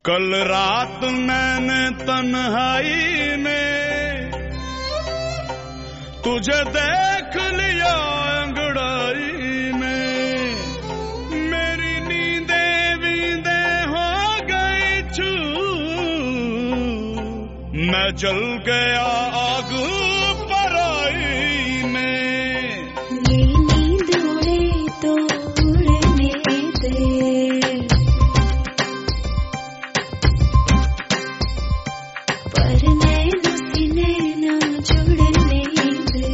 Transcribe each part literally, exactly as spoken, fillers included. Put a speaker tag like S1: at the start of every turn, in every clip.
S1: कल रात मैंने तन्हाई में तुझे देख लिया अंगड़ाई में, मेरी नींदे वींदे हो गई छू, मैं जल गया आग पराई में।
S2: ये नींद उड़े तो उड़ने दे, पर नैनों से नैना जुड़ने दे।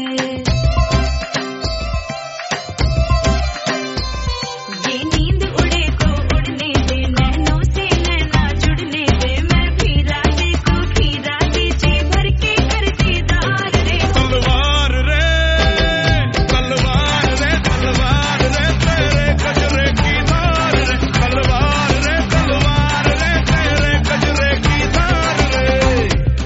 S2: ये नींद उड़े तो उड़ने दे, नैनों से नैना जुड़ने दे। मैं भी राजी तू भी राजी, जी भर के कर दीदार रे।
S1: तलवार रे तलवार रे तलवार रे तेरे गजरे की धार रे, तलवार रे तलवार रे तेरे गजरे की धार रे।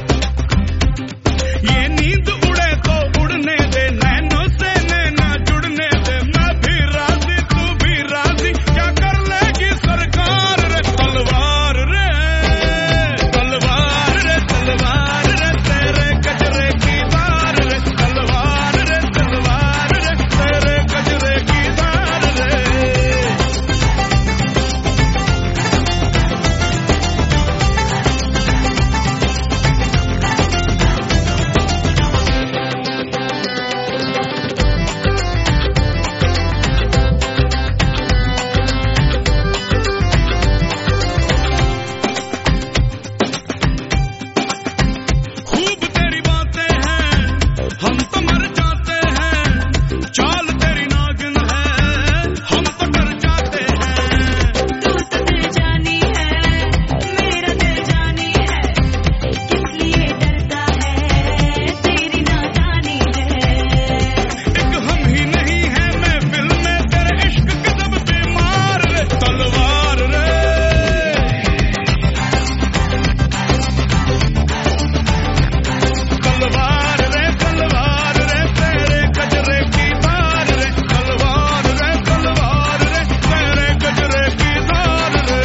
S1: ये नींद उड़े तो उड़ने दे, नैनों से नैना जुड़ने दे। मैं भी राजी तू भी राजी, क्या कर लेगी सरकार रे। तलवार रे तलवार रे तलवार रे तेरे गजरे की धार रे, तलवार रे तलवार रे तेरे गजरे की धार रे। खूब तेरी बातें हैं, हम तो मर जाते हैं। चाल तेरी नागिन है, हम तो डर जाते हैं।
S2: तू तो दिल जानी है, मेरा दिल जानी है, किस लिए डरता है, तेरी नादानी है।
S1: एक हम ही नहीं है महफिल में, तेरे इश्क के सब बीमार रे। तलवार रे तलवार रे तलवार रे तेरे गजरे की धार रे, तलवार रे तलवार रे तेरे गजरे की धार रे।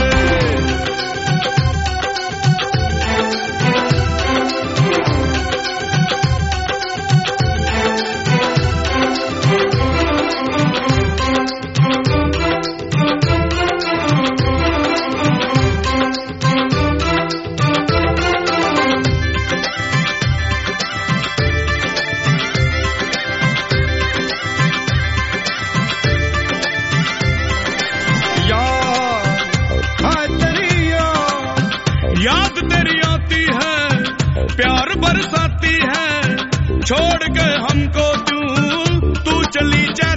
S1: याद तेरी आती है, प्यार बरसाती है, छोड़ के हमको तू तू चली जा।